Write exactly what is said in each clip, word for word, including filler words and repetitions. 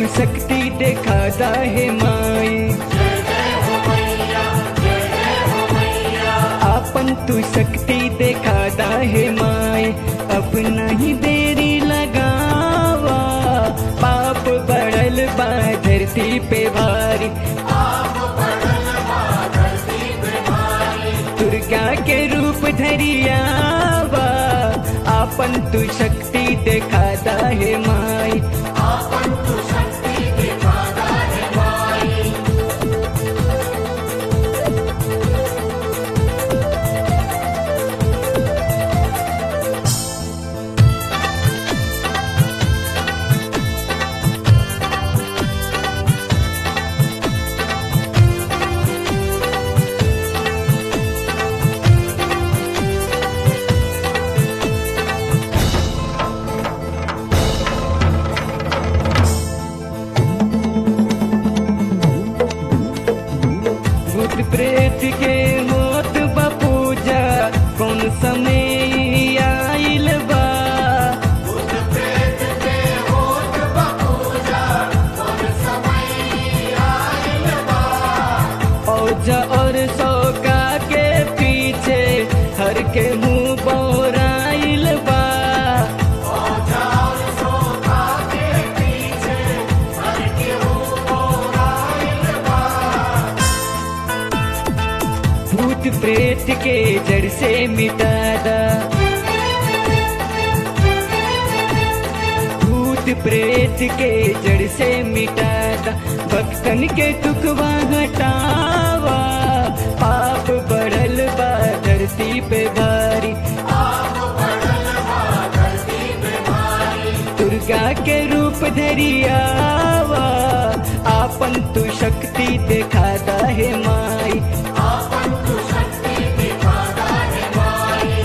तू शक्ति दिखाता है माई, आपन तू शक्ति दिखाता है माई। अब नहीं देरी लगावा, पाप बढ़ल बा धरती पे भारी, दुर्गा के रूप धरियावा, आपन तू शक्ति दिखाता है माई। भूत प्रेत के होत बा पूजा, कौन समय आइल बा, भूत प्रेत के होत बा पूजा, कौन समय आइल बा। औजा और सौका के पीछे हर के मुंह बोराइल बा, औजा और सौका के पीछे हर के मुंह बोराइल बा। भूत प्रेत के जड़ से मिटादा, भूत प्रेत के जड़ से मिटादा, भक्तन के दुखवा हटावा, पाप बढ़ल बा धरती पे भारी, आप बढ़ल बा धरती पे भारी। दुर्गा के रूप धरियावा, आपन तू शक्ति दिखाता है माई। आपन तू शक्ति दिखाता है माई।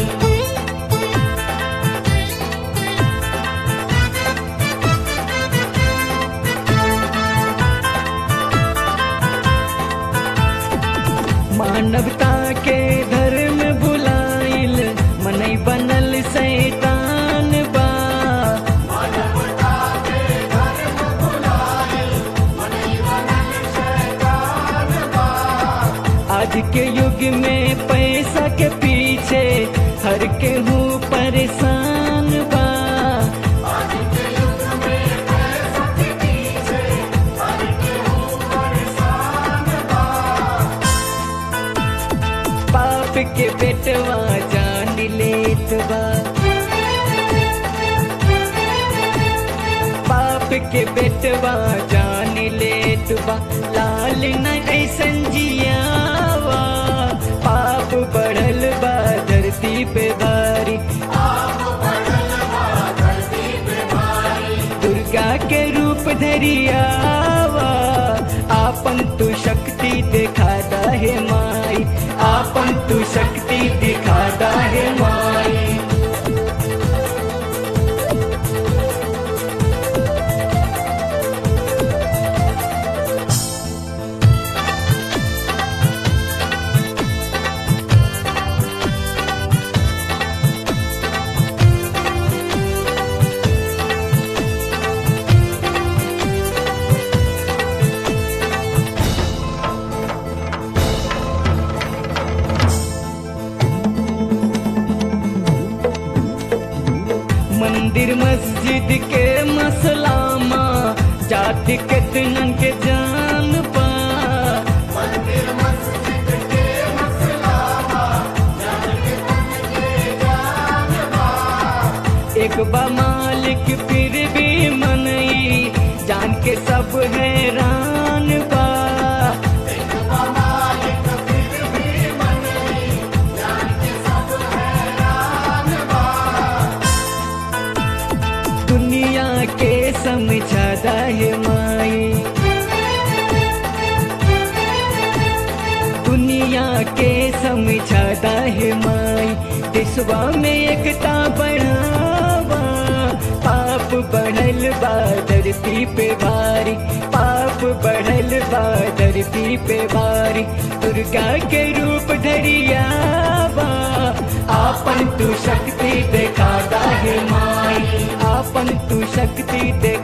मानवता के धर्म भुलाइल, मनई बनल शैतान बा, मानवता के धर्म भुलाइल, मनई बनल शैतान बा। आज के युग में पैसा के पीछे हर के हूँ परेशान बा, आज के युग में पैसा के पीछे हर केहू परेशान बा। पाप के बेटवा जान लेत बा, पाप के बेटवा जान लेत बा, लाल न ऐसन जियावा, पाप बढ़ल बा धरती पे भारी, आप बढ़ल बा धरती पे भारी। दुर्गा के रूप धरियावा, आपन तू शक्ति दिखाता है माई, आपन तू शक्ति दिखाता है माई। मंदिर मस्जिद के मसलामा, जाति कितनन के जान पा, मंदिर मस्जिद के मसलामा, जाति कितनन के जान बा। एक बा मालिक फिर भी मनई, जान के सब हैरान बा, एक बा मालिक फिर भी मनई, जान के सब हैरान बा। दुनिया के समझाता है माई, दुनिया के समझाता है माई, देशवा में एकता बढ़ावा, पाप बढ़ल बा धरती पे भारी, पाप बढ़ल बा धरती पे भारी, दुर्गा के रूप धरियावा, आपन तू शक्ति दिखाता है माई, आपन तू शक्ति दिखाता